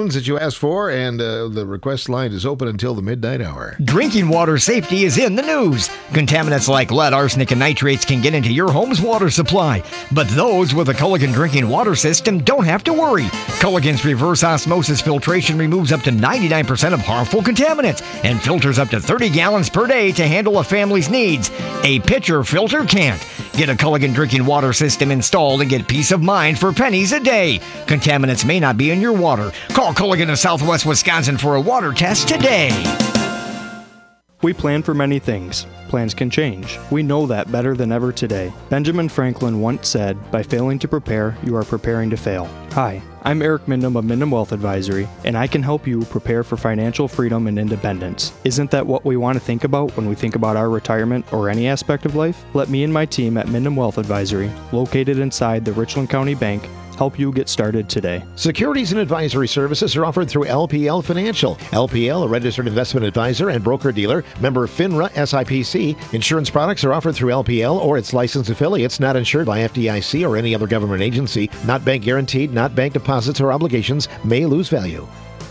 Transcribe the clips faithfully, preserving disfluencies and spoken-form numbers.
tunes that you asked for, and uh, the request line is open until the midnight hour. Drinking water safety is in the news. Contaminants like lead, arsenic, and nitrates can get into your home's water supply. But those with a Culligan drinking water system don't have to worry. Culligan's reverse osmosis filtration removes up to ninety-nine percent of harmful contaminants and filters up to thirty gallons per day to handle a family's needs. A pitcher filter can't. Get a Culligan drinking water system installed and get peace of mind for pennies a day. Contaminants may not be in your water. Call Culligan of Southwest Wisconsin for a water test today. We plan for many things. Plans can change. We know that better than ever today. Benjamin Franklin once said, "By failing to prepare, you are preparing to fail." Hi, I'm Eric Mindham of Mindham Wealth Advisory, and I can help you prepare for financial freedom and independence. Isn't that what we want to think about when we think about our retirement or any aspect of life? Let me and my team at Mindham Wealth Advisory, located inside the Richland County Bank, help you get started today. Securities and advisory services are offered through L P L Financial. L P L, a registered investment advisor and broker-dealer, member FINRA S I P C. Insurance products are offered through L P L or its licensed affiliates, not insured by F D I C or any other government agency, not bank guaranteed, not bank deposits or obligations, may lose value.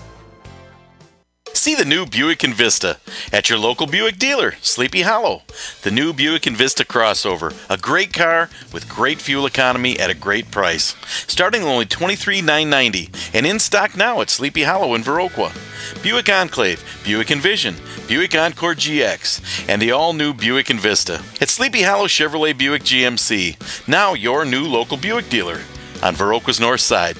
See the new Buick Envista at your local Buick dealer, Sleepy Hollow. The new Buick Envista crossover, a great car with great fuel economy at a great price. Starting only twenty-three thousand nine hundred ninety dollars and in stock now at Sleepy Hollow in Viroqua. Buick Enclave, Buick Envision, Buick Encore G X, and the all-new Buick Envista. At Sleepy Hollow Chevrolet Buick G M C, now your new local Buick dealer on Viroqua's north side.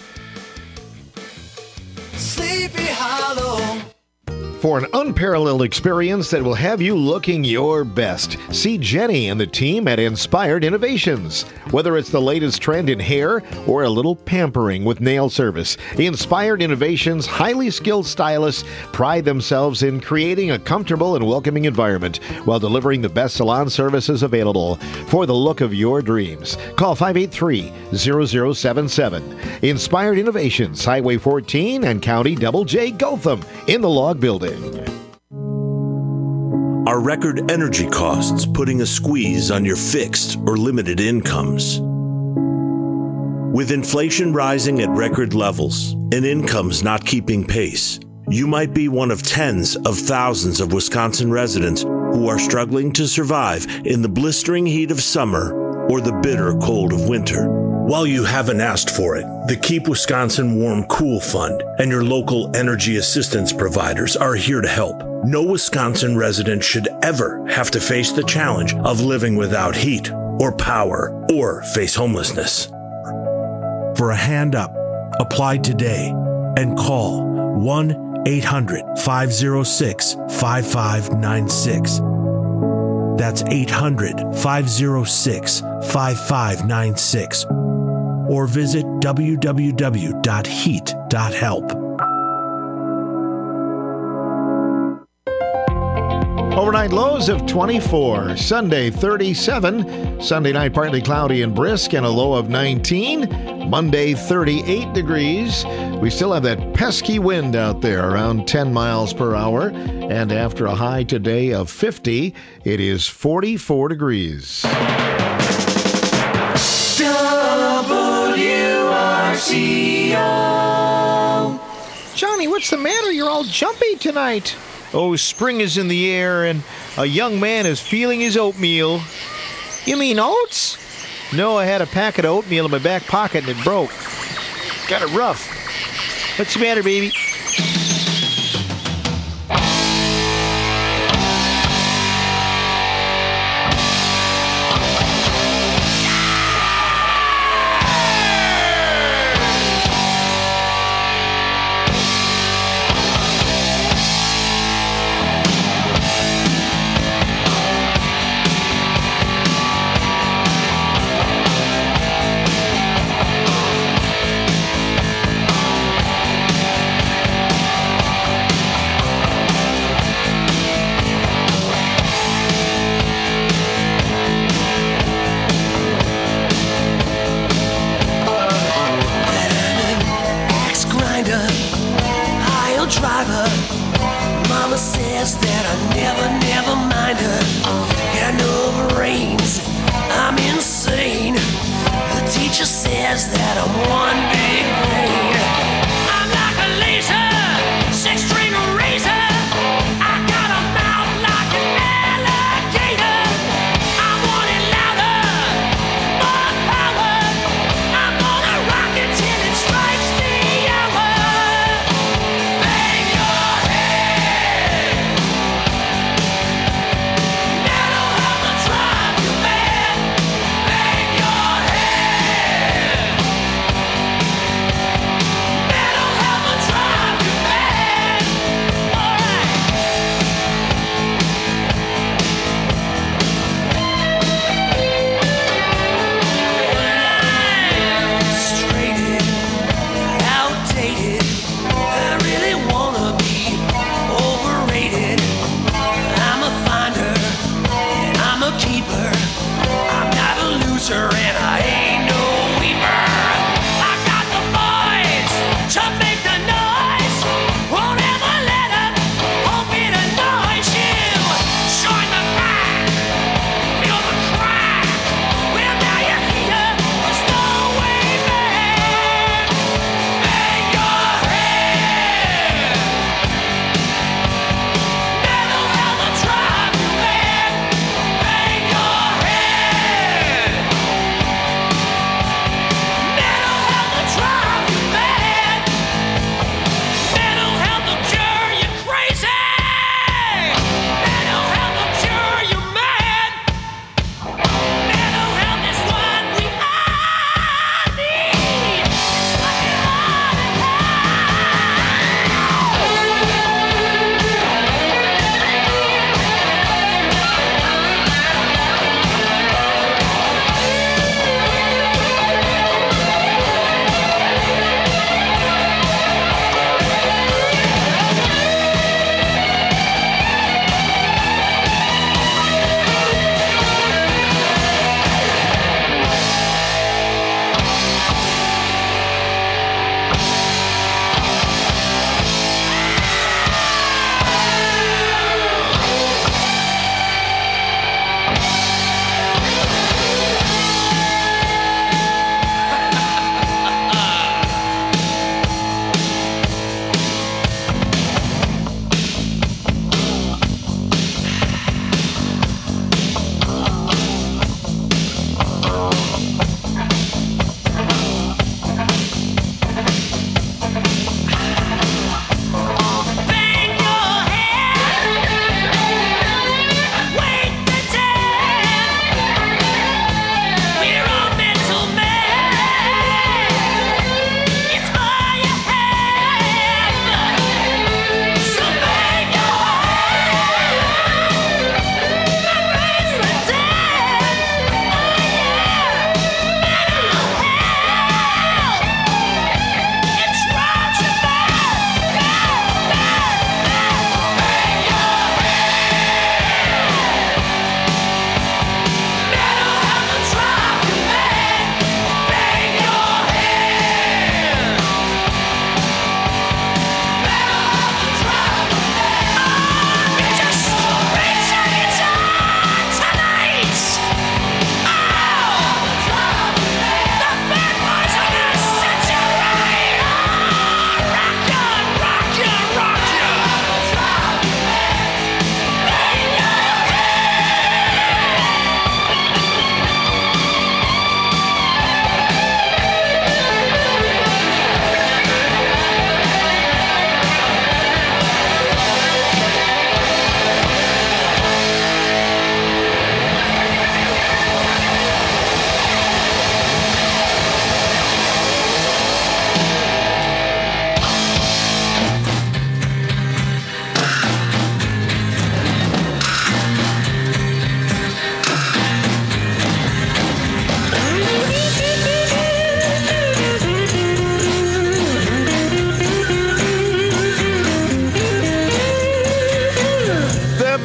Sleepy Hollow. For an unparalleled experience that will have you looking your best, see Jenny and the team at Inspired Innovations. Whether it's the latest trend in hair or a little pampering with nail service, Inspired Innovations' highly skilled stylists pride themselves in creating a comfortable and welcoming environment while delivering the best salon services available for the look of your dreams. Call five eight three, zero zero seven seven. Inspired Innovations, Highway fourteen and County Double J, Gotham, in the Log Building. Are record energy costs putting a squeeze on your fixed or limited incomes? With inflation rising at record levels and incomes not keeping pace, you might be one of tens of thousands of Wisconsin residents who are struggling to survive in the blistering heat of summer or the bitter cold of winter. While you haven't asked for it, the Keep Wisconsin Warm Cool Fund and your local energy assistance providers are here to help. No Wisconsin resident should ever have to face the challenge of living without heat or power or face homelessness. For a hand up, apply today and call one eight hundred, five oh six, five five nine six. That's eight hundred, five oh six, five five nine six. Or visit w w w dot heat dot help. Overnight lows of twenty-four, Sunday thirty-seven, Sunday night partly cloudy and brisk and a low of nineteen, Monday thirty-eight degrees. We still have that pesky wind out there around ten miles per hour, and after a high today of fifty, it is forty-four degrees. Johnny, what's the matter? You're all jumpy tonight. Oh, spring is in the air, and a young man is feeling his oatmeal. You mean oats? No, I had a packet of oatmeal in my back pocket, and it broke. Got it rough. What's the matter, baby? Driver, Mama says that I never, never mind her. Got no brains, I'm insane. The teacher says that I'm one big brain. I'm like a laser.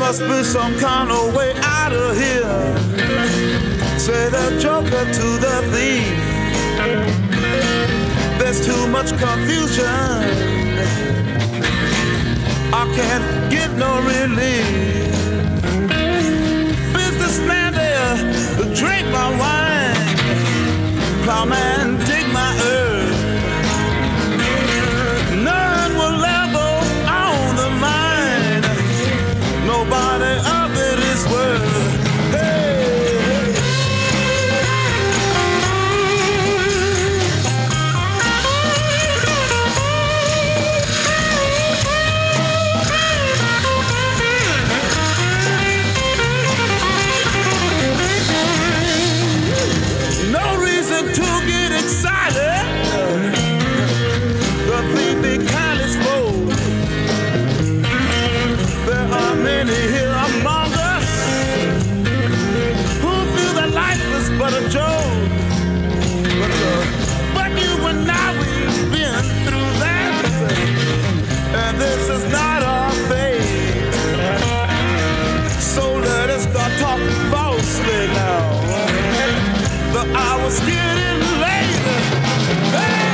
must be some kind of way out of here. Say the joker to the thief. There's too much confusion. I can't get no relief. Businessman there, drink my wine. Plowman, dig my earth. None will level on the mine. Nobody of it is worth. But a joke, but, uh, but you and I, we've been through that, and this is not our fate. So let us start talking falsely now. The hour's getting late. Hey!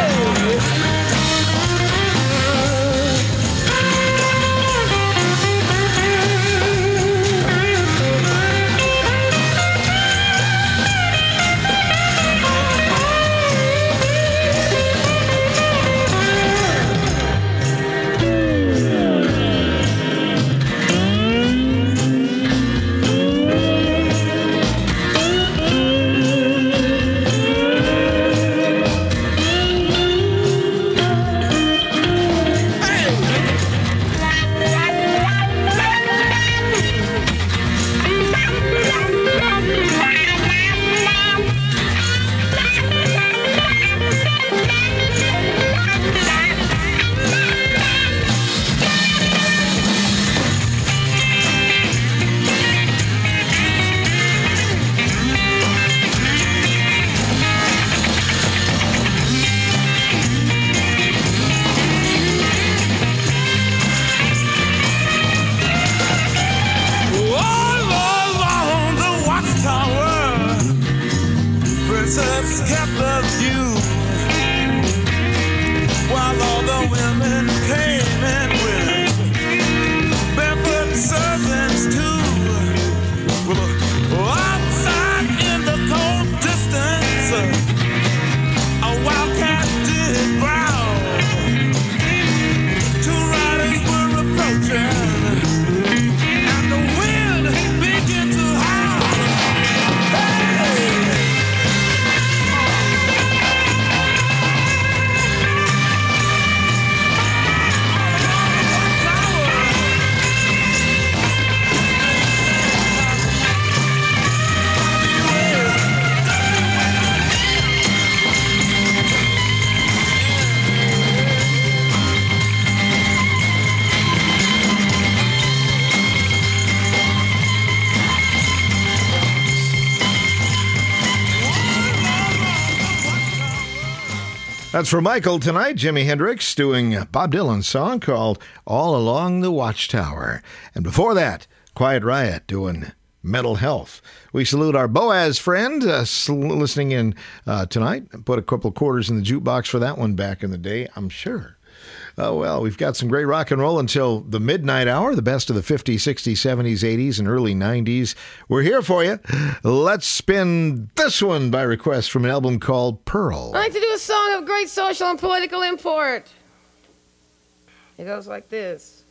That's for Michael tonight. Jimi Hendrix doing Bob Dylan's song called All Along the Watchtower. And before that, Quiet Riot doing Mental Health. We salute our Boaz friend uh, listening in uh, tonight. Put a couple of quarters in the jukebox for that one back in the day, I'm sure. Oh, well, we've got some great rock and roll until the midnight hour, the best of the fifties, sixties, seventies, eighties, and early nineties. We're here for you. Let's spin this one by request from an album called Pearl. I like to do a song of great social and political import. It goes like this.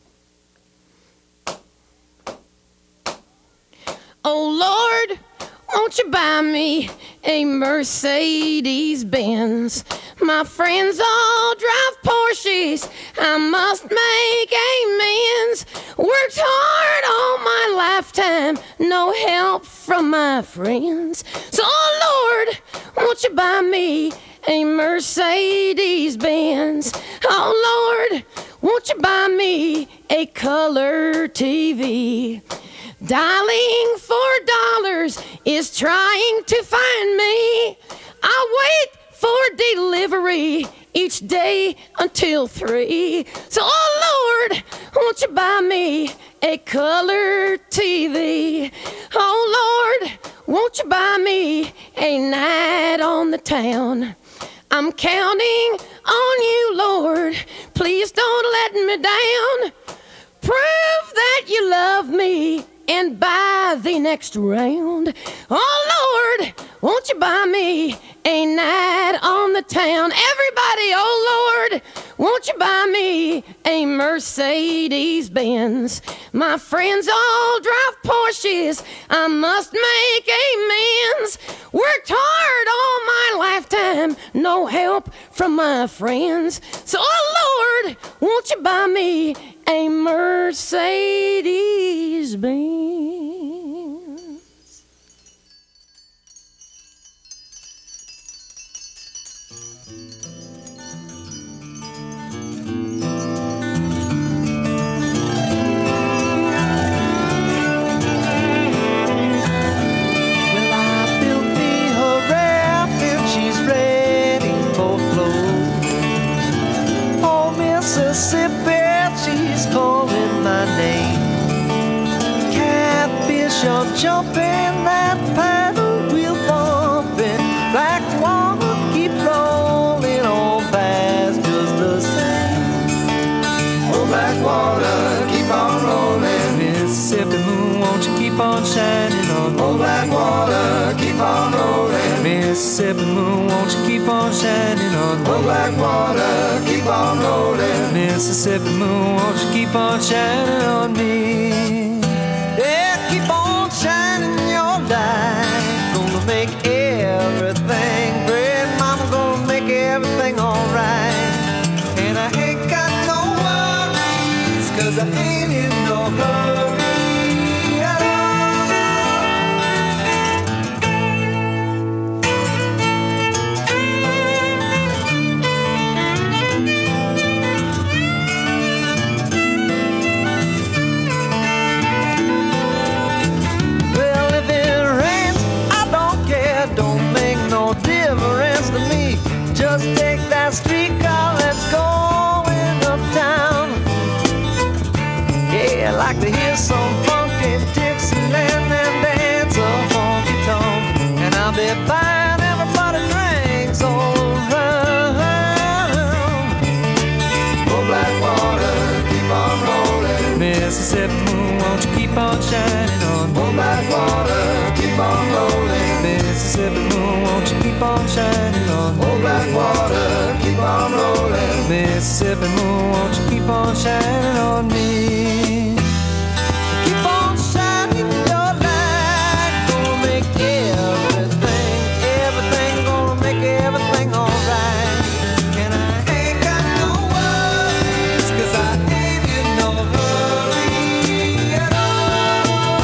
Oh, Lord, won't you buy me a Mercedes Benz? My friends all drive Porsches. I must make amends. Worked hard all my lifetime, no help from my friends. So, oh Lord, won't you buy me a Mercedes Benz? Oh Lord, won't you buy me a color T V? Dialing for dollars is trying to find me. I wait for delivery each day until three. So, oh Lord, won't you buy me a color T V. Oh Lord, won't you buy me a night on the town? I'm counting on you, Lord. Please don't let me down. Prove that you love me and buy the next round. Oh Lord, won't you buy me a night on the town? Everybody, oh Lord, won't you buy me a Mercedes Benz? My friends all drive Porsches. I must make amends. Worked hard all my lifetime, no help from my friends. So, oh Lord, won't you buy me a Mercedes Benz? Mississippi, she's calling my name. Catfish are jumping, that paddle wheel bumping. Black water keep rolling on fast, just the same. Oh, black water, keep on rolling. Mississippi moon, won't you keep on shining on me? Oh, black water, keep on rolling. Mississippi moon, won't you keep on shining on me? Oh, black water, keep on rolling. Mississippi moon, won't you keep on shining on me? Yeah, keep on shining your light. Gonna make everything great. Mama gonna make everything alright. And I ain't got no worries, 'cause I ain't in no hurry. Just take that streetcar, let's go uptown. Yeah, I like to hear some funky Dixieland and dance a honky tonk. And I'll be buying everybody drinks all around. Oh, black water, keep on rolling. Mississippi moon, won't you keep on shining on me? Oh, black water, keep on rolling. Mississippi moon, won't you keep on shining on me? Oh, black water, keep on rolling. Mississippi moon, won't you keep on shining on me? Keep on shining your light. Gonna make everything, everything, gonna make everything alright. And I ain't got no worries, 'cause I ain't in no hurry at all.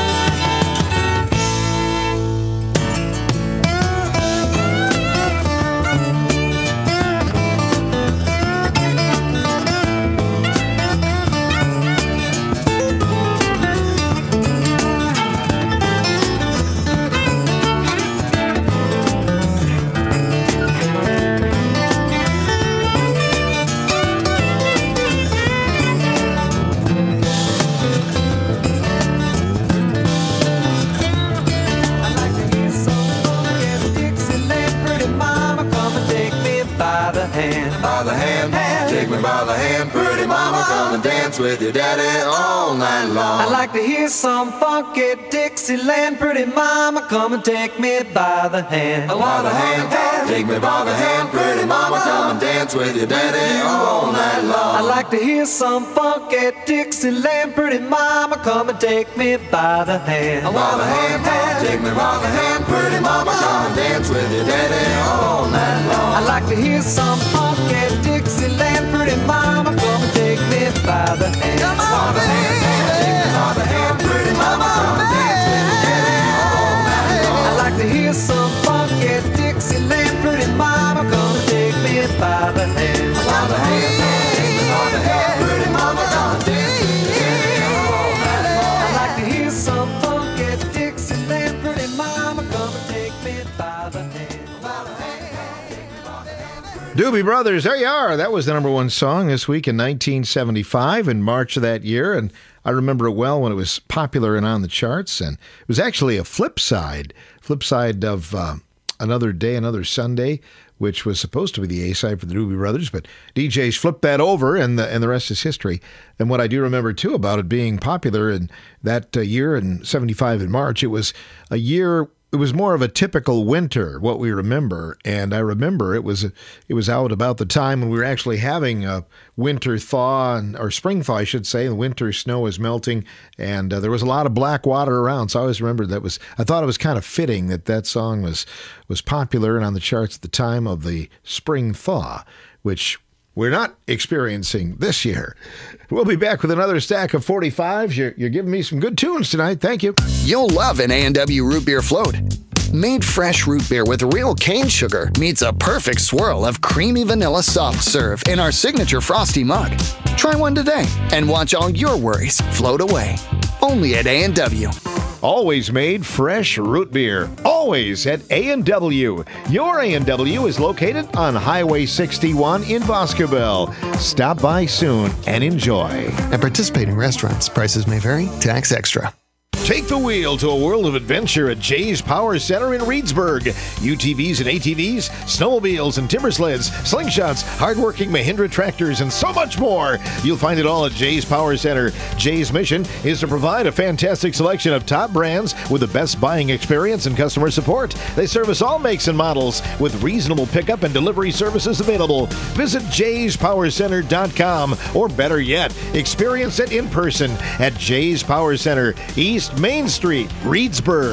By the hand, take me by the hand, pretty mama, come and dance with your daddy all night long. I like to hear some funky Dixieland, pretty mama, come and take me by the hand. By the hand, take me by the hand, pretty mama, come and dance with your daddy all night long. I like to hear some funky Dixieland, pretty mama, come and take me by the hand. By the hand, take me by the hand, pretty mama, come and dance with your daddy all night long. I like to hear some funky Dixieland, pretty mama, come and take me by the hand. Come on, baby, take me by the hand, pretty mama, come and dance with your daddy all night long. I like to hear some funky Dixieland, pretty mama, come and take me by the hand. By the hand, take me by the hand, pretty mama, come and dance with your daddy all night long. I like to hear some funky Dixieland, pretty mama, come and take me by the hand. By the hand, take me by the hand. Doobie Brothers, there you are. That was the number one song this week in nineteen seventy-five, in March of that year. And I remember it well when it was popular and on the charts. And it was actually a flip side, flip side of uh, Another Day, Another Sunday, which was supposed to be the A-side for the Doobie Brothers. But D Js flipped that over, and the, and the rest is history. And what I do remember, too, about it being popular in that uh, year in seventy-five in March, it was a year... It was more of a typical winter, what we remember, and I remember it was it was out about the time when we were actually having a winter thaw, and, or spring thaw, I should say. The winter snow was melting, and uh, there was a lot of black water around. So I always remember that was. I thought it was kind of fitting that that song was was popular and on the charts at the time of the spring thaw, which we're not experiencing this year. We'll be back with another stack of forty-fives. You're, you're giving me some good tunes tonight. Thank you. You'll love an A and W root beer float. Made fresh root beer with real cane sugar meets a perfect swirl of creamy vanilla soft serve in our signature frosty mug. Try one today and watch all your worries float away. Only at A and W. Always made fresh root beer. Always at A and W. Your A and W is located on Highway sixty-one in Boscobel. Stop by soon and enjoy. At participating restaurants, prices may vary. Tax extra. Take the wheel to a world of adventure at Jay's Power Center in Reedsburg. U T Vs and A T Vs, snowmobiles and timber sleds, slingshots, hardworking Mahindra tractors, and so much more. You'll find it all at Jay's Power Center. Jay's mission is to provide a fantastic selection of top brands with the best buying experience and customer support. They service all makes and models with reasonable pickup and delivery services available. Visit jays power center dot com, or better yet, experience it in person at Jay's Power Center, East Main Street, Reedsburg.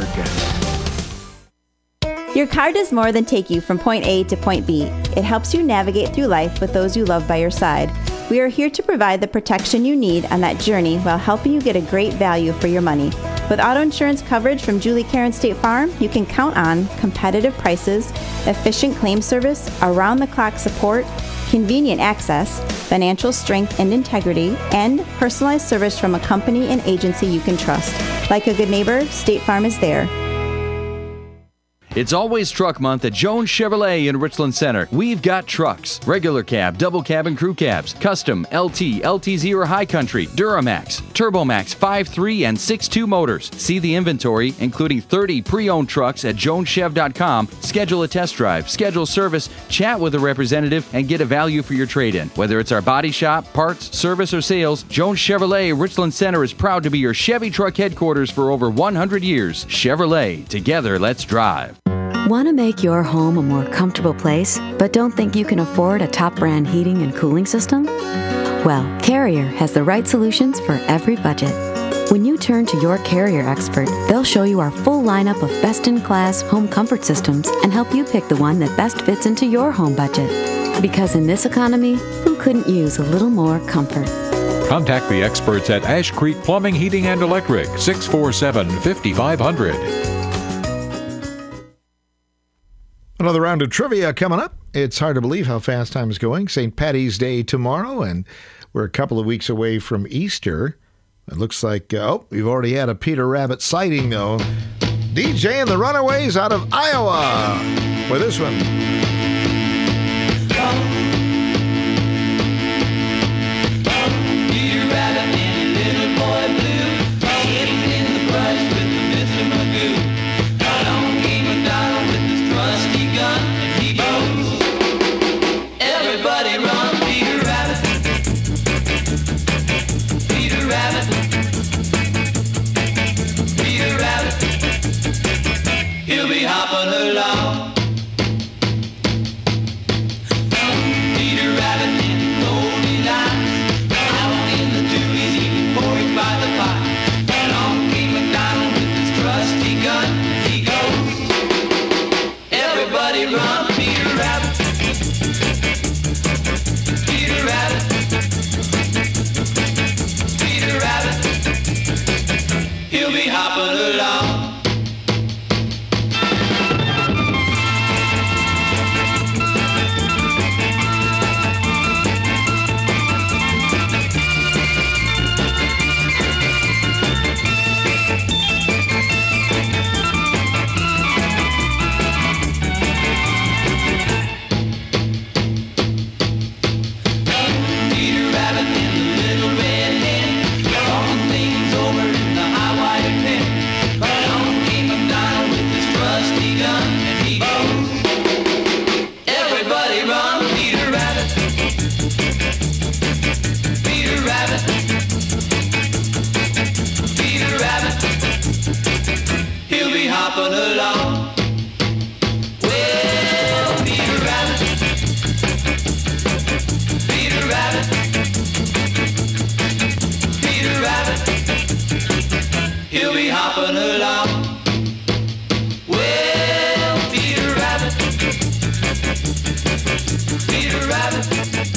Your car does more than take you from point A to point B. It helps you navigate through life with those you love by your side. We are here to provide the protection you need on that journey while helping you get a great value for your money. With auto insurance coverage from Julie Karen State Farm, you can count on competitive prices, efficient claim service, around-the-clock support, convenient access, financial strength and integrity, and personalized service from a company and agency you can trust. Like a good neighbor, State Farm is there. It's always truck month at Jones Chevrolet in Richland Center. We've got trucks, regular cab, double cab, and crew cabs, custom, L T, L T Z or High Country, Duramax, Turbomax five three and six two motors. See the inventory, including thirty pre-owned trucks at jones chev dot com. Schedule a test drive, schedule service, chat with a representative, and get a value for your trade-in. Whether it's our body shop, parts, service, or sales, Jones Chevrolet Richland Center is proud to be your Chevy truck headquarters for over one hundred years. Chevrolet, together let's drive. Want to make your home a more comfortable place, but don't think you can afford a top brand heating and cooling system? Well, Carrier has the right solutions for every budget. When you turn to your Carrier expert, they'll show you our full lineup of best-in-class home comfort systems and help you pick the one that best fits into your home budget. Because in this economy, who couldn't use a little more comfort? Contact the experts at Ash Creek Plumbing, Heating, and Electric, six four seven, five five zero zero. Another round of trivia coming up. It's hard to believe how fast time is going. Saint Patty's Day tomorrow, and we're a couple of weeks away from Easter. It looks like, uh, oh, we've already had a Peter Rabbit sighting, though. D J and the Runaways out of Iowa with this one. Peter Rabbit and little boy blue, hidden in the brush with the Mister Magoo. Along came MacDonald with his trusty gun, and he goes, everybody run, Peter Rabbit. Peter Rabbit. Peter Rabbit. He'll be hopping along. Peter Rabbit.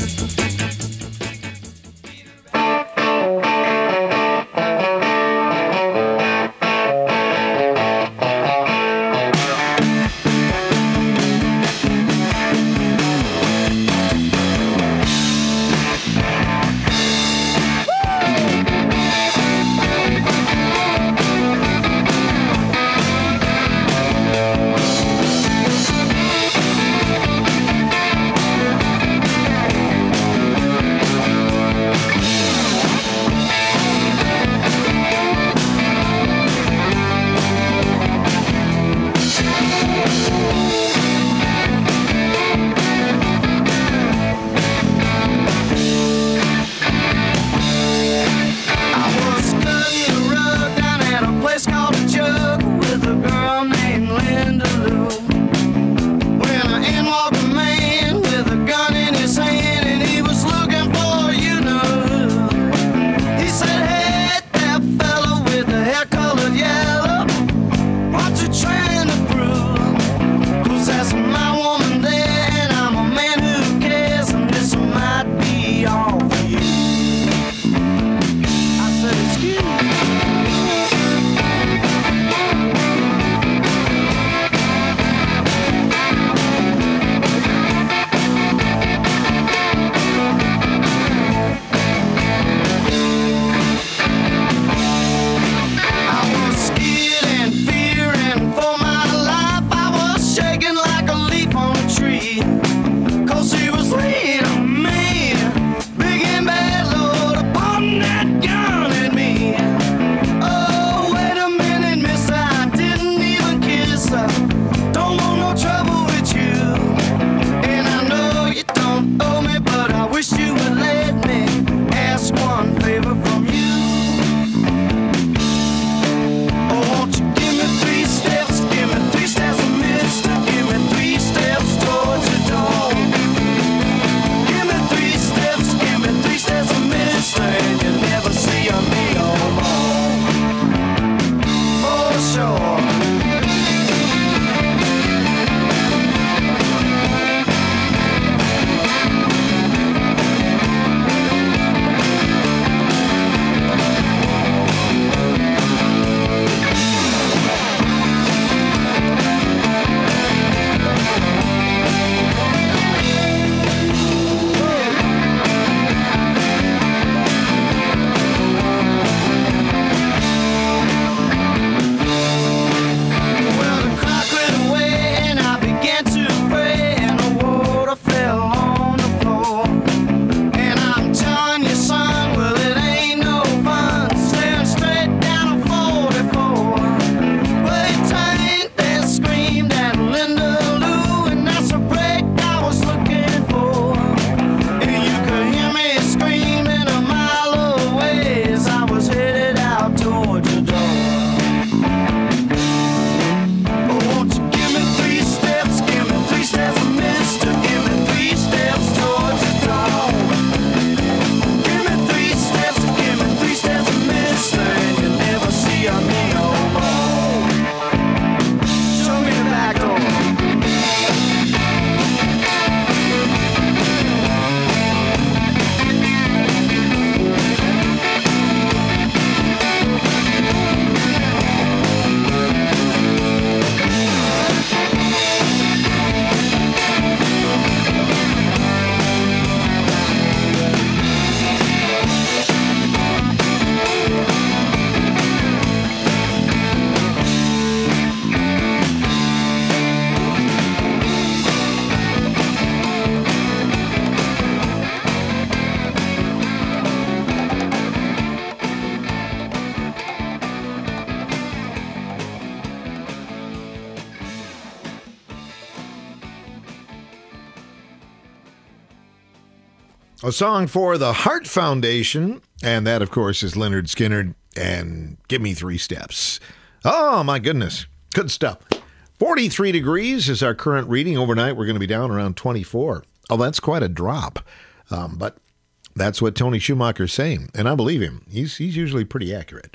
A song for the Heart Foundation, and that, of course, is Leonard Skinner and Give Me Three Steps. Oh, my goodness. Good stuff. forty-three degrees is our current reading. Overnight, we're going to be down around twenty-four. Oh, that's quite a drop. Um, but that's what Tony Schumacher's saying, and I believe him. He's, he's usually pretty accurate.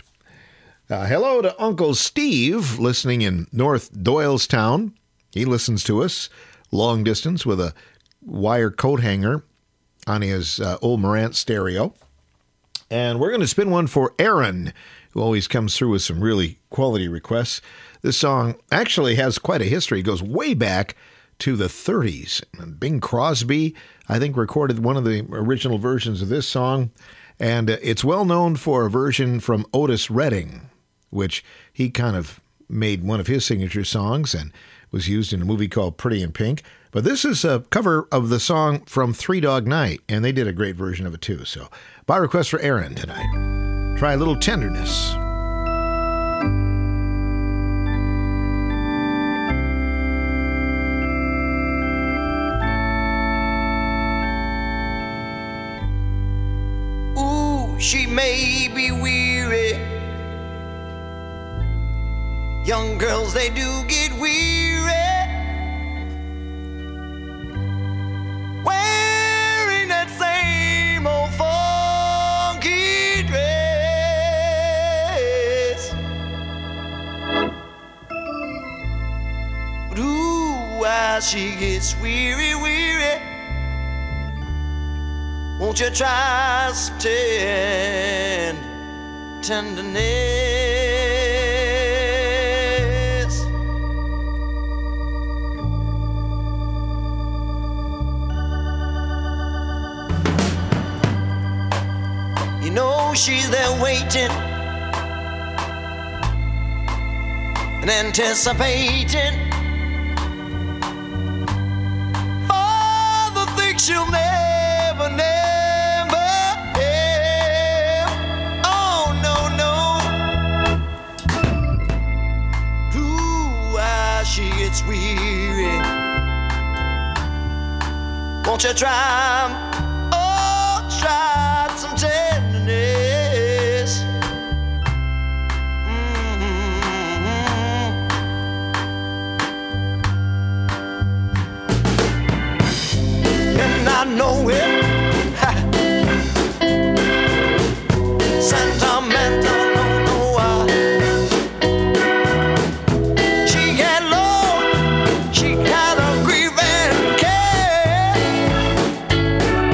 Uh, hello to Uncle Steve, listening in North Doylestown. He listens to us long distance with a wire coat hanger on his uh, old Marantz stereo. And we're going to spin one for Aaron, who always comes through with some really quality requests. This song actually has quite a history. It goes way back to the thirties. And Bing Crosby, I think, recorded one of the original versions of this song. And uh, it's well known for a version from Otis Redding, which he kind of made one of his signature songs and was used in a movie called Pretty in Pink. But this is a cover of the song from Three Dog Night, and they did a great version of it too. So, by request for Aaron tonight, try a little tenderness. Ooh, she may be weary. Young girls, they do get weary. Wearing that same old funky dress. But ooh, why she gets weary, weary. Won't you try some ten- tenderness? You know she's there waiting and anticipating for the things she'll never, never have. Oh, no, no. Ooh, why she gets weary. Won't you try, oh, try some tenderness. Mm-hmm. And I know it. Sentimental, no, no, I. She got low, she got a grief and care.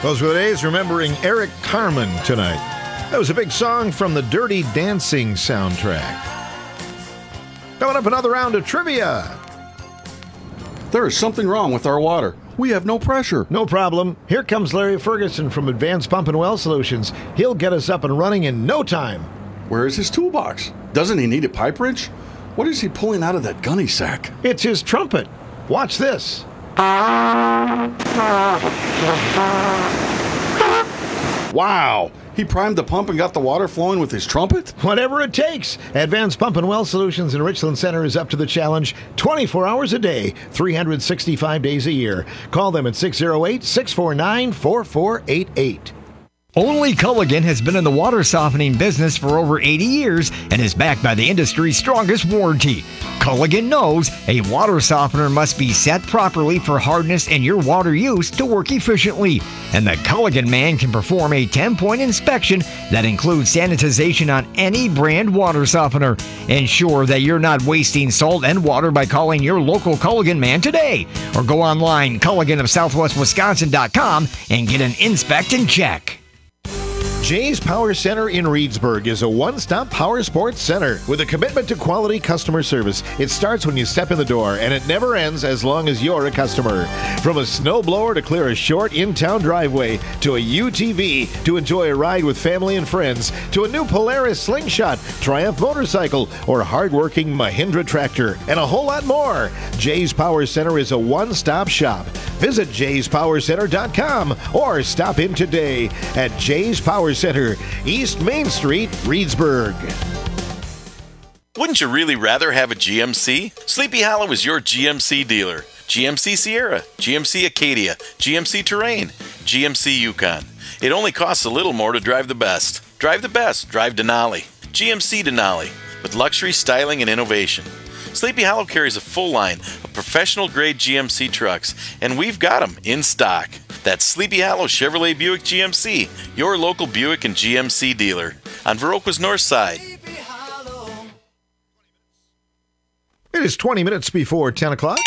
Those were the days remembering Eric Carmen tonight. That was a big song from the Dirty Dancing soundtrack. Coming up, another round of trivia. There is something wrong with our water. We have no pressure. No problem. Here comes Larry Ferguson from Advanced Pump and Well Solutions. He'll get us up and running in no time. Where is his toolbox? Doesn't he need a pipe wrench? What is he pulling out of that gunny sack? It's his trumpet. Watch this. Wow! He primed the pump and got the water flowing with his trumpet? Whatever it takes. Advanced Pump and Well Solutions in Richland Center is up to the challenge twenty-four hours a day, three hundred sixty-five days a year. Call them at six oh eight, six four nine, four four eight eight. Only Culligan has been in the water softening business for over eighty years and is backed by the industry's strongest warranty. Culligan knows a water softener must be set properly for hardness and your water use to work efficiently. And the Culligan man can perform a ten-point inspection that includes sanitization on any brand water softener. Ensure that you're not wasting salt and water by calling your local Culligan man today. Or go online, Culligan of Southwest Wisconsin dot com, and get an inspect and check. Jay's Power Center in Reedsburg is a one-stop power sports center with a commitment to quality customer service. It starts when you step in the door, and it never ends as long as you're a customer. From a snowblower to clear a short in-town driveway, to a U T V to enjoy a ride with family and friends, to a new Polaris Slingshot, Triumph motorcycle, or hard-working Mahindra tractor, and a whole lot more. Jay's Power Center is a one-stop shop. Visit jays power center dot com or stop in today at Jay's Power Center, East Main Street, Reedsburg. Wouldn't you really rather have a G M C? Sleepy Hollow is your G M C dealer. G M C Sierra, G M C Acadia, G M C Terrain, G M C Yukon. It only costs a little more to drive the best. Drive the best. Drive Denali. G M C Denali, with luxury, styling, and innovation. Sleepy Hollow carries a full line of professional-grade G M C trucks, and we've got them in stock. That's Sleepy Hollow Chevrolet Buick G M C, your local Buick and G M C dealer on Viroqua's north side. It is twenty minutes before ten o'clock.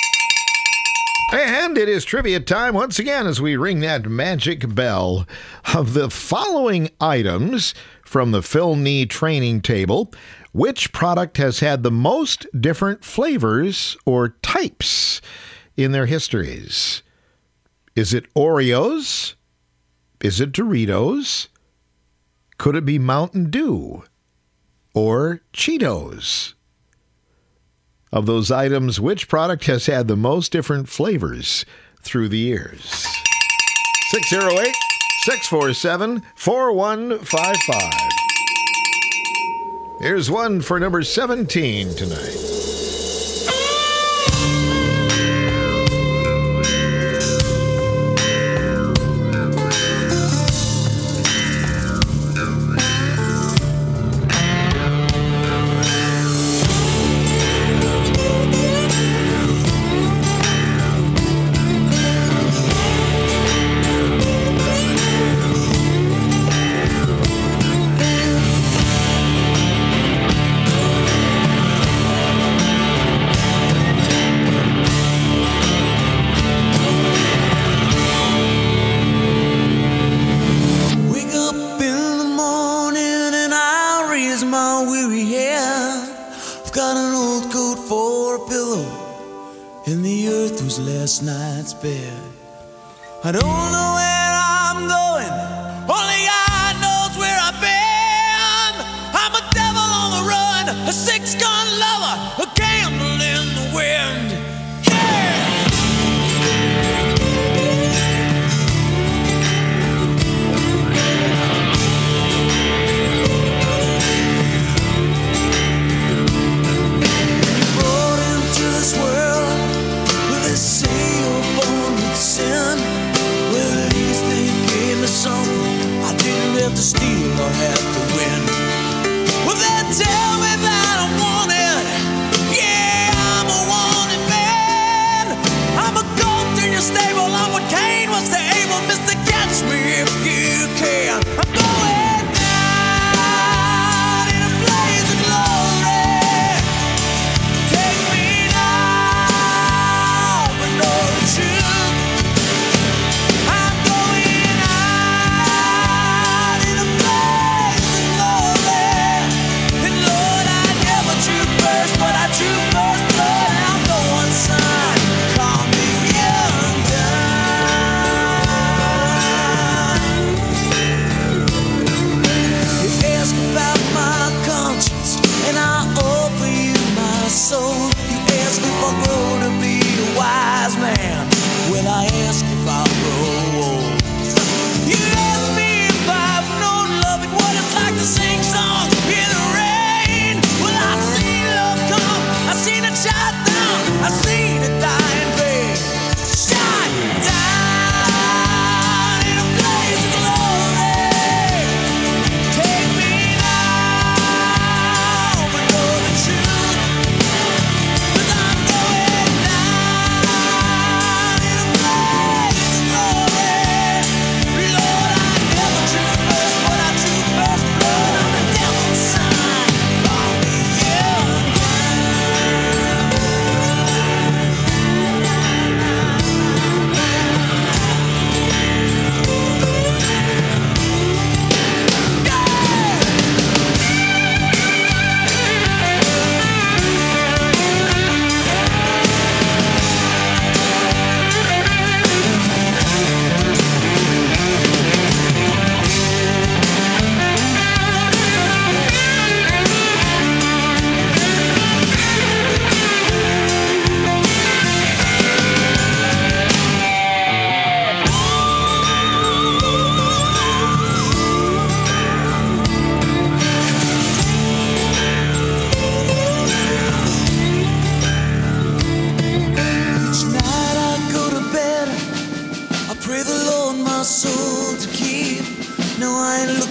And it is trivia time once again as we ring that magic bell. Of the following items from the Phil Nee training table, which product has had the most different flavors or types in their histories? Is it Oreos? Is it Doritos? Could it be Mountain Dew? Or Cheetos? Of those items, which product has had the most different flavors through the years? six oh eight, six four seven, four one five five. Here's one for number seventeen tonight. Last night's bed. I don't know where I'm going, only God knows where I've been. I'm a devil on the run, a six-gun lover, a candle in the wind. To steal or have to win. Well, they tell me that I'm wanted. Yeah, I'm a wanted man. I'm a goat in your stable. I'm what Cain was to Abel. Mister Catch me if you can. I'm going down in a blaze of glory. Take me now, but no truth. I'm going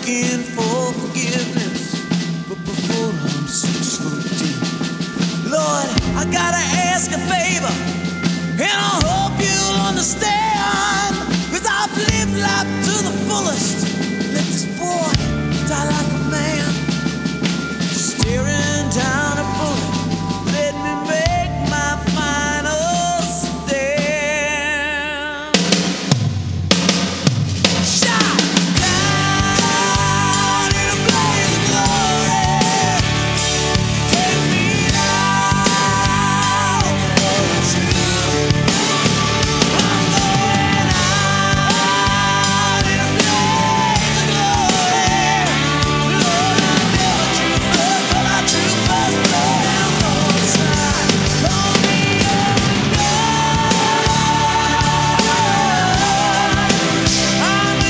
begging for forgiveness, but before I'm six foot deep. Lord, I gotta ask a favor, and I hope you'll understand, 'cause I've lived life to the fullest. Let this boy die like a man, staring down a bullet. Let me make my final stand. Shot down in a blaze of glory. Take me out for the truth. I'm going out in a blaze of glory. Lord, I never drew first, but I drew first blood and Lord side. Call me up, I'm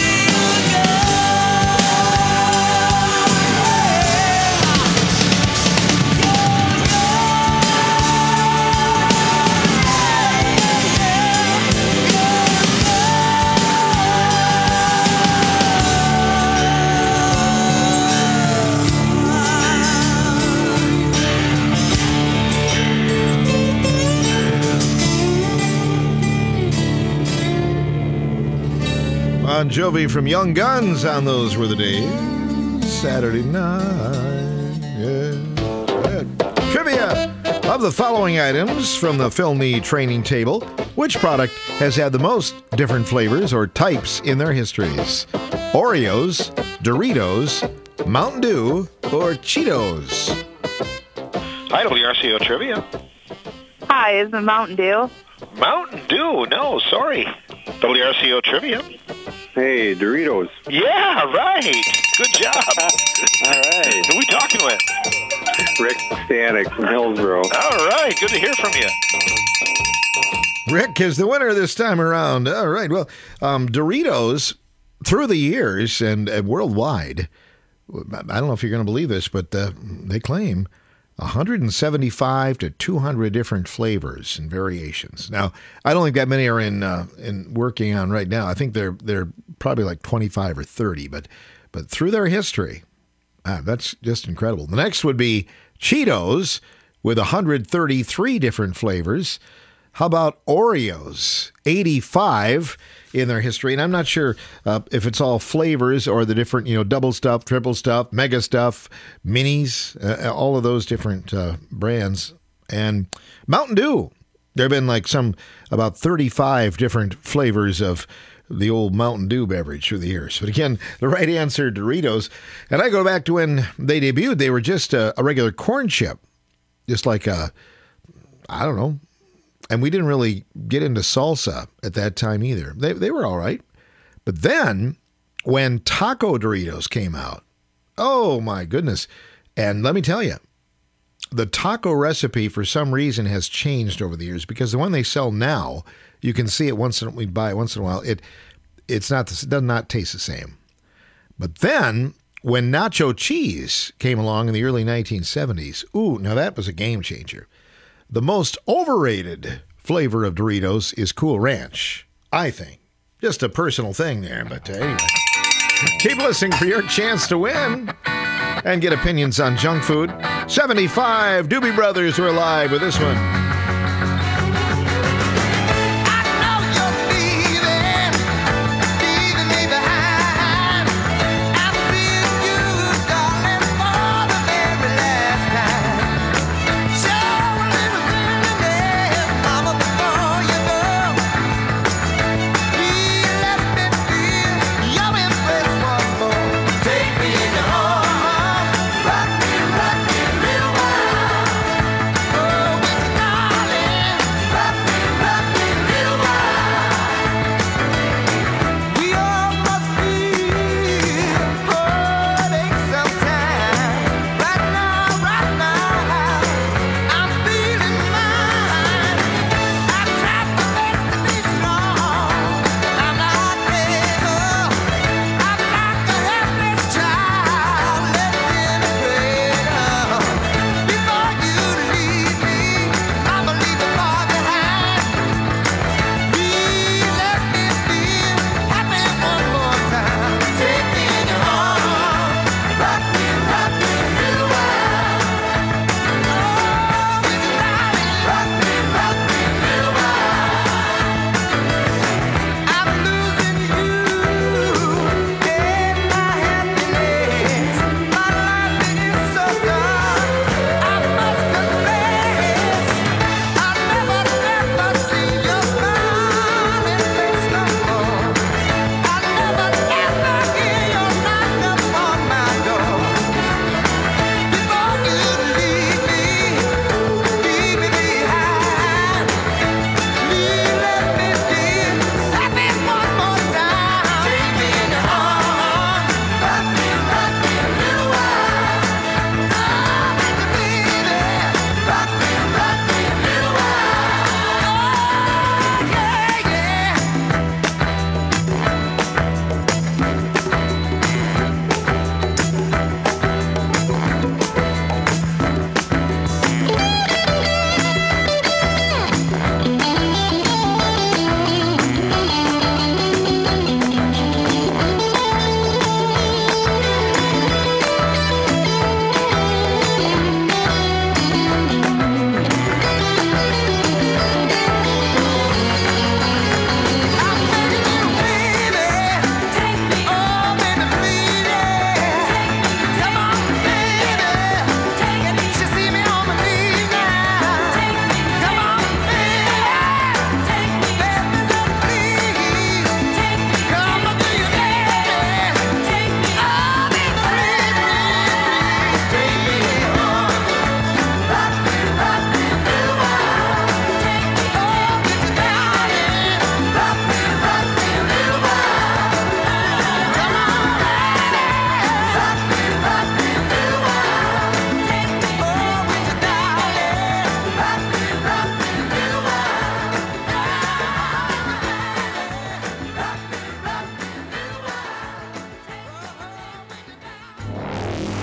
Bon Jovi from Young Guns on Those Were the Days. Saturday night. Yeah. Yeah. Trivia of the following items from the Philney training table. Which product has had the most different flavors or types in their histories? Oreos, Doritos, Mountain Dew, or Cheetos? Hi, W R C O Trivia. Hi, is it Mountain Dew? Mountain Dew, no, sorry. W R C O Trivia. Hey, Doritos. Yeah, right. Good job. All right. Who are we talking with? Rick Stanek from Hillsborough. All right, good to hear from you. Rick is the winner this time around. All right. Well, um, Doritos, through the years and, and worldwide, I don't know if you're going to believe this, but uh, they claim one hundred seventy-five to two hundred different flavors and variations. Now, I don't think that many are in uh, in working on right now. I think they're they're probably like twenty-five or thirty, but but through their history, ah, that's just incredible. The next would be Cheetos with one hundred thirty-three different flavors. How about Oreos? eighty-five in their history. And I'm not sure uh, if it's all flavors or the different, you know, double stuff, triple stuff, mega stuff, minis, uh, all of those different uh, brands. And Mountain Dew. There have been like some about thirty-five different flavors of the old Mountain Dew beverage through the years. But again, the right answer, Doritos. And I go back to when they debuted, they were just a, a regular corn chip. Just like a, I don't know. And we didn't really get into salsa at that time either. They they were all right. But then when Taco Doritos came out, oh my goodness. And let me tell you, the taco recipe for some reason has changed over the years, because the one they sell now, you can see it once in we buy it once in a while. It it's not it does not taste the same. But then when nacho cheese came along in the early nineteen seventies, ooh, now that was a game changer. The most overrated flavor of Doritos is Cool Ranch, I think. Just a personal thing there, but uh, anyway. Keep listening for your chance to win and get opinions on junk food. seventy-five Doobie Brothers were alive with this one. Rock me, rock me, real wild. Oh,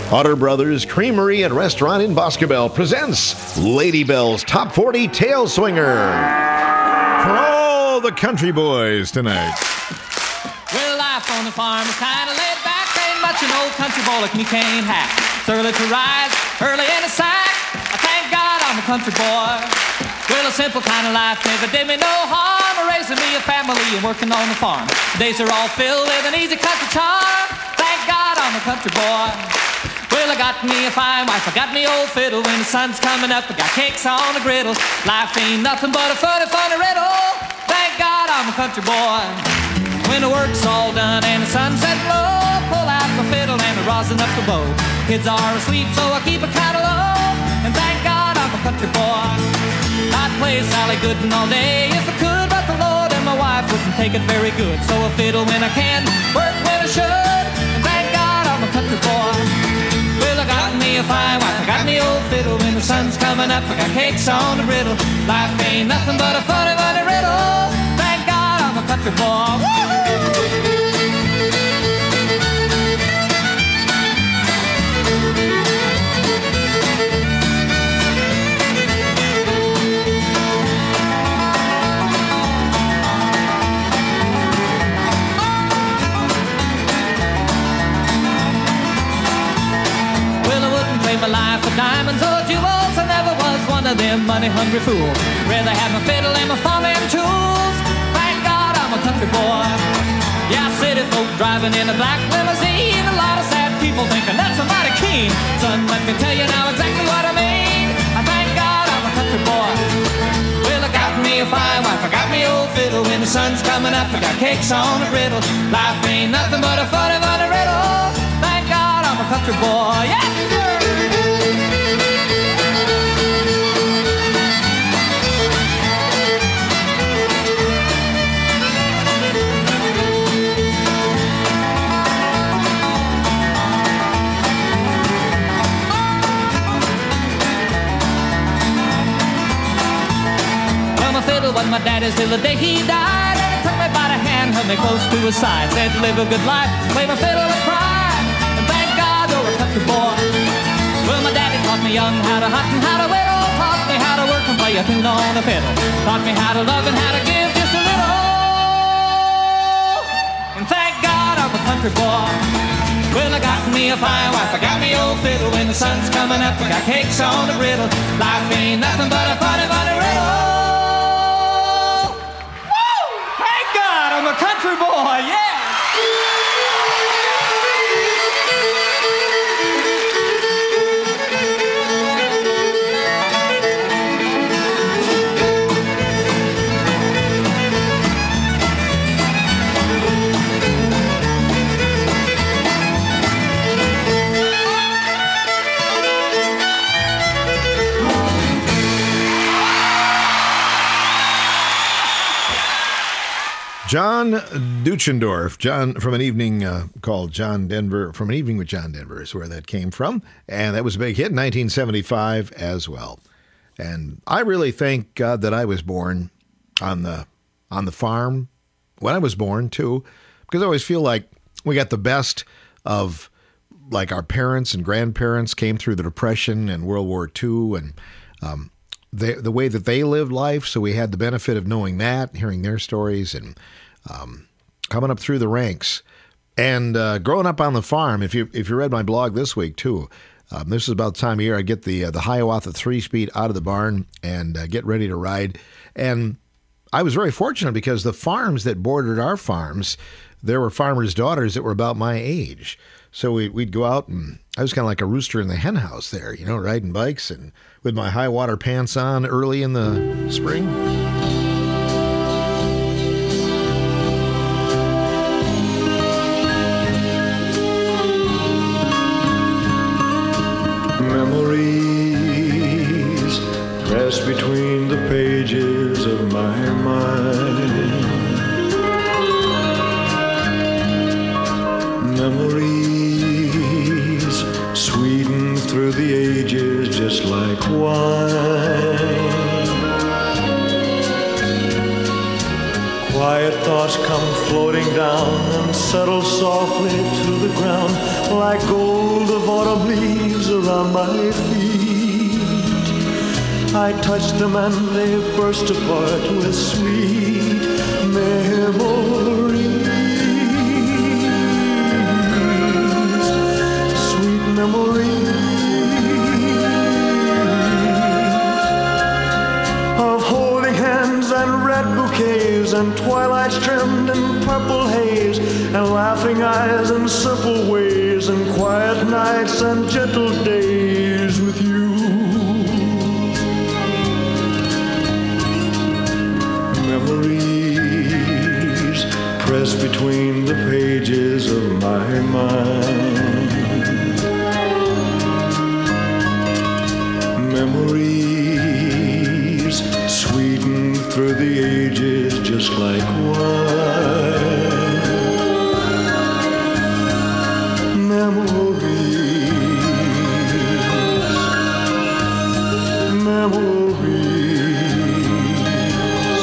Otter Brothers Creamery and Restaurant in Boscobel presents Lady Bell's Top forty Tail Swinger. For all the country boys tonight. Well, life on the farm is kind of laid back. Ain't much an old country boy like me can't hack. It's early to rise, early in the sack. I thank God I'm a country boy. Well, a simple kind of life never did me no harm. Raising me a family and working on the farm. Days are all filled with an easy country charm. Thank God I'm a country boy. Well, I got me a fine wife, I got me old fiddle. When the sun's coming up, I got cakes on the griddle. Life ain't nothing but a funny, funny riddle. Thank God I'm a country boy. When the work's all done and the sunset low, pull out my fiddle and I rosin up the bow. Kids are asleep, so I keep it kind of low. And thank God I'm a country boy. I'd play Sally Gooden all day if I could, but the Lord and my wife wouldn't take it very good. So I fiddle when I can, work when I should. And thank God I'm a country boy. Well, I got me a fine wife, I got me old fiddle. When the sun's coming up, I got cakes on the griddle. Life ain't nothing but a funny, funny riddle. Thank God I'm a country boy. Woo-hoo! My life for diamonds or jewels, I never was one of them money-hungry fools. Rather have my fiddle and my farming tools. Thank God I'm a country boy. Yeah, city folk driving in a black limousine. A lot of sad people thinking that's a mighty keen. Son, let me tell you now exactly what I mean. I thank God I'm a country boy. Well, I got me a fine wife, I got me old fiddle. When the sun's coming up, I got cakes on the griddle. Life ain't nothing but a funny, funny riddle. Thank God I'm a country boy. Yeah! Was my daddy's till the day he died. And he took me by the hand, held me close to his side. Said live a good life, play my fiddle and cry. And thank God you're a country boy. Well, my daddy taught me young how to hunt and how to whittle. Taught me how to work and play a tune on the fiddle. Taught me how to love and how to give just a little. And thank God I'm a country boy. Well, I got me a fine wife, I got me old fiddle. When the sun's coming up, I got cakes on the griddle. Life ain't nothing but a funny, funny riddle. I'm a country boy, yeah! John Deutschendorf, John from an evening uh, called John Denver, from an evening with John Denver is where that came from. And that was a big hit in nineteen seventy-five as well. And I really thank God that I was born on the on the farm when I was born too, because I always feel like we got the best of like our parents and grandparents came through the Depression and World War Two and um, they, the way that they lived life. So we had the benefit of knowing that, hearing their stories and um, coming up through the ranks and uh, growing up on the farm. If you if you read my blog this week too, um, this is about the time of year I get the uh, the Hiawatha three-speed out of the barn and uh, get ready to ride. And I was very fortunate because the farms that bordered our farms, there were farmers' daughters that were about my age. So we, we'd go out and I was kind of like a rooster in the hen house there, you know, riding bikes and with my high water pants on early in the spring. Memories pressed between the pages of my mind. Memories sweetened through the ages just like wine. Quiet thoughts come floating down and settle softly to the ground like gold of autumn leaves around my feet. I touch them and they burst apart with sweet memories. Sweet memories of holding hands and red bouquets and twilights trimmed in purple haze and laughing eyes and simple ways and quiet nights and gentle days with you. Memories pressed between the pages of my mind. Memories sweetened through the ages just like wine. Memories, memories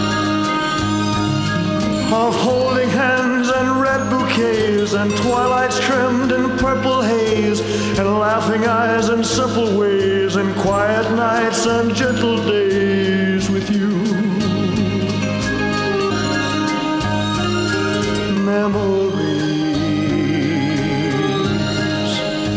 of holding hands and red bouquets and twilights trimmed in purple haze and laughing eyes and simple ways and quiet nights and gentle days with you. Memories,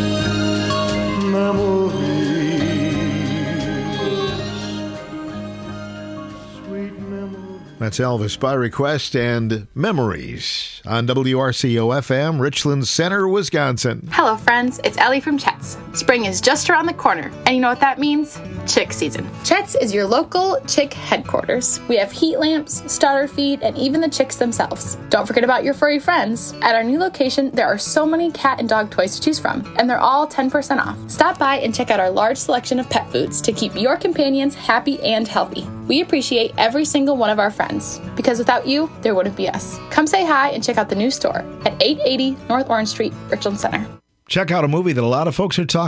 memories. That's Elvis by request and Memories on W R C O F M, Richland Center, Wisconsin. Hello, friends. It's Ellie from Chet's. Spring is just around the corner, and you know what that means? Chick season. Chet's is your local chick headquarters. We have heat lamps, starter feed, and even the chicks themselves. Don't forget about your furry friends. At our new location, there are so many cat and dog toys to choose from, and they're all ten percent off. Stop by and check out our large selection of pet foods to keep your companions happy and healthy. We appreciate every single one of our friends, because without you, there wouldn't be us. Come say hi and check out the new store at eight eighty North Orange Street, Richland Center. Check out a movie that a lot of folks are talking